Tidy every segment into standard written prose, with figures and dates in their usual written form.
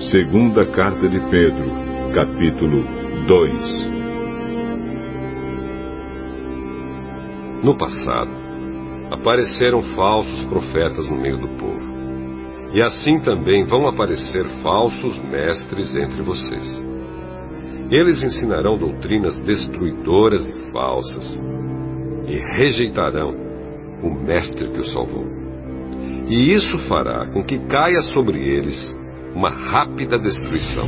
Segunda Carta de Pedro, capítulo 2. No passado, apareceram falsos profetas no meio do povo. E assim também vão aparecer falsos mestres entre vocês. Eles ensinarão doutrinas destruidoras e falsas e rejeitarão o mestre que os salvou. E isso fará com que caia sobre eles uma rápida destruição.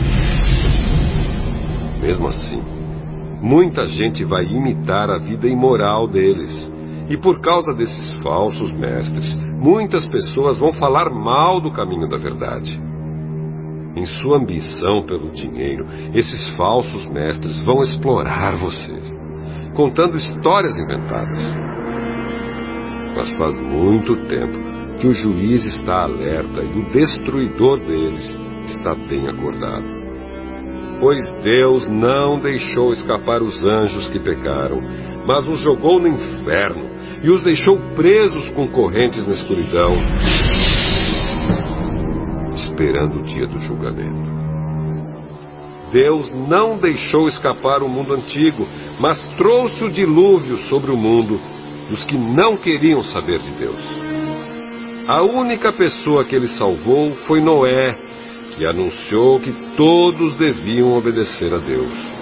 Mesmo assim, muita gente vai imitar a vida imoral deles. E por causa desses falsos mestres, muitas pessoas vão falar mal do caminho da verdade. Em sua ambição pelo dinheiro, esses falsos mestres vão explorar vocês, contando histórias inventadas. Mas faz muito tempo que o juiz está alerta e o destruidor deles está bem acordado. Pois Deus não deixou escapar os anjos que pecaram, mas os jogou no inferno e os deixou presos com correntes na escuridão, esperando o dia do julgamento. Deus não deixou escapar o mundo antigo, mas trouxe o dilúvio sobre o mundo dos que não queriam saber de Deus. A única pessoa que ele salvou foi Noé, que anunciou que todos deviam obedecer a Deus.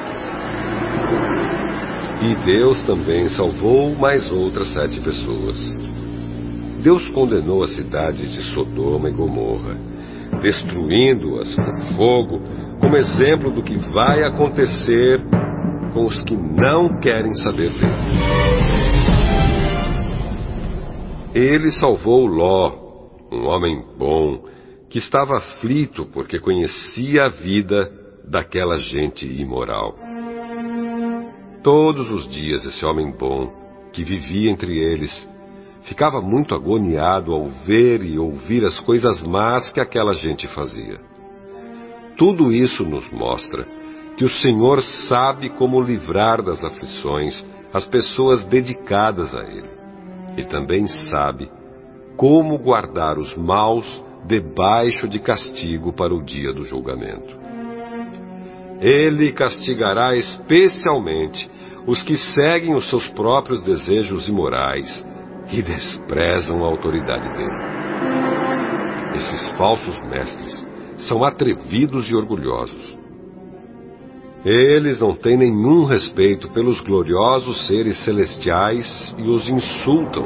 E Deus também salvou mais outras 7 pessoas. Deus condenou as cidades de Sodoma e Gomorra, destruindo-as com fogo, como exemplo do que vai acontecer com os que não querem saber dele. Ele salvou Ló, um homem bom, que estava aflito porque conhecia a vida daquela gente imoral. Todos os dias esse homem bom, que vivia entre eles, ficava muito agoniado ao ver e ouvir as coisas más que aquela gente fazia. Tudo isso nos mostra que o Senhor sabe como livrar das aflições as pessoas dedicadas a Ele. E também sabe como guardar os maus debaixo de castigo para o dia do julgamento. Ele castigará especialmente os que seguem os seus próprios desejos imorais e desprezam a autoridade dele. Esses falsos mestres são atrevidos e orgulhosos. Eles não têm nenhum respeito pelos gloriosos seres celestiais e os insultam.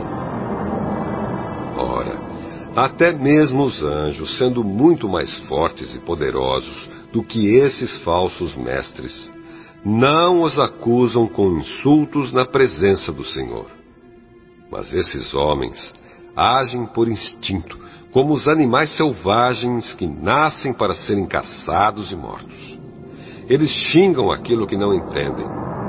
Ora, até mesmo os anjos, sendo muito mais fortes e poderosos do que esses falsos mestres, não os acusam com insultos na presença do Senhor. Mas esses homens agem por instinto, como os animais selvagens que nascem para serem caçados e mortos. Eles xingam aquilo que não entendem.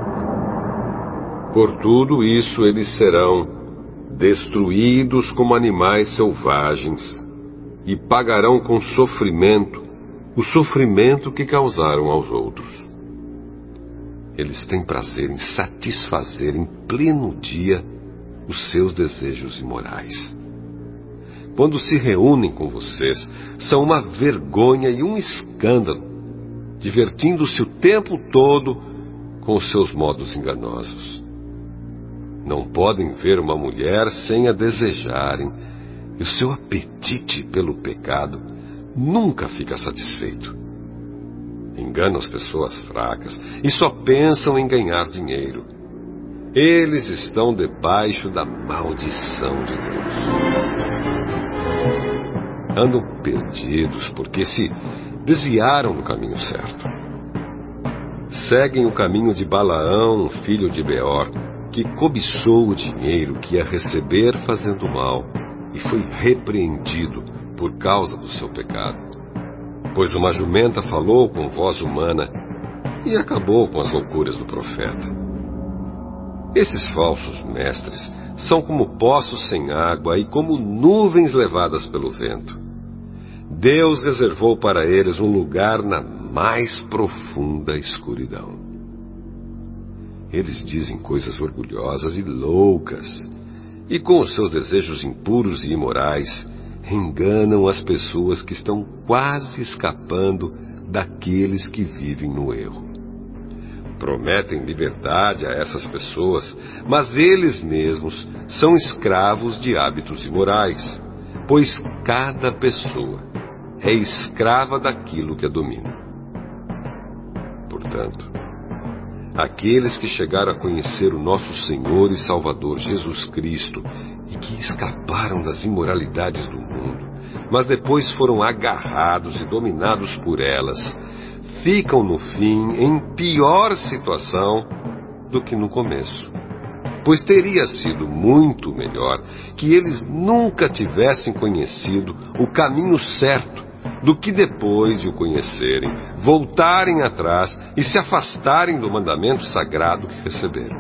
Por tudo isso eles serão destruídos como animais selvagens e pagarão com sofrimento o sofrimento que causaram aos outros. Eles têm prazer em satisfazer em pleno dia os seus desejos imorais. Quando se reúnem com vocês, são uma vergonha e um escândalo, divertindo-se o tempo todo com os seus modos enganosos. Não podem ver uma mulher sem a desejarem, e o seu apetite pelo pecado nunca fica satisfeito. Enganam as pessoas fracas e só pensam em ganhar dinheiro. Eles estão debaixo da maldição de Deus. Andam perdidos porque se desviaram do caminho certo. Seguem o caminho de Balaão, filho de Beor, que cobiçou o dinheiro que ia receber fazendo mal e foi repreendido por causa do seu pecado. Pois uma jumenta falou com voz humana e acabou com as loucuras do profeta. Esses falsos mestres são como poços sem água e como nuvens levadas pelo vento. Deus reservou para eles um lugar na mais profunda escuridão. Eles dizem coisas orgulhosas e loucas, e com os seus desejos impuros e imorais, enganam as pessoas que estão quase escapando daqueles que vivem no erro. Prometem liberdade a essas pessoas, mas eles mesmos são escravos de hábitos imorais, pois cada pessoa é escrava daquilo que a domina. Portanto, aqueles que chegaram a conhecer o nosso Senhor e Salvador Jesus Cristo e que escaparam das imoralidades do mundo, mas depois foram agarrados e dominados por elas, ficam no fim em pior situação do que no começo. Pois teria sido muito melhor que eles nunca tivessem conhecido o caminho certo do que depois de o conhecerem, voltarem atrás e se afastarem do mandamento sagrado que receberam.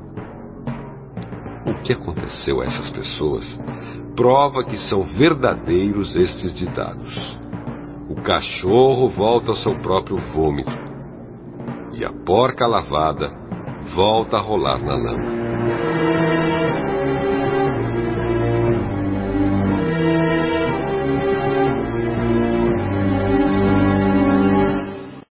O que aconteceu a essas pessoas prova que são verdadeiros estes ditados. O cachorro volta ao seu próprio vômito, e a porca lavada volta a rolar na lama.